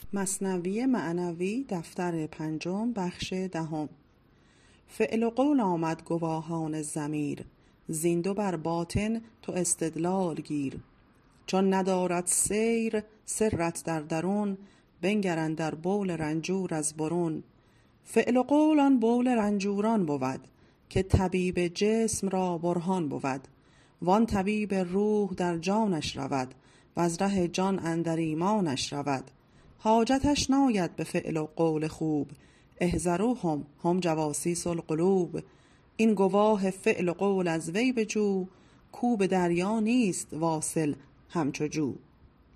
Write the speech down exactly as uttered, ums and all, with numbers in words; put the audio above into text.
مثنوی معنوی دفتر پنجم بخش دهم. فعل و قول آمد گواهان ضمیر، زین دو بر باطن تو استدلال گیر. چون ندارد سیر سرت در درون، بنگر اندر بول رنجور از برون. فعل و قول آن بول رنجوران بود، که طبیب جسم را برهان بود. وان طبیب روح در جانش رود، و از ره جان اندر ایمانش رود. حاجتش ناید به فعل و قول خوب، احذروهم هم جواسیس القلوب. این گواه فعل و قول از وی بجو، کو به دریا نیست واصل همچو جو.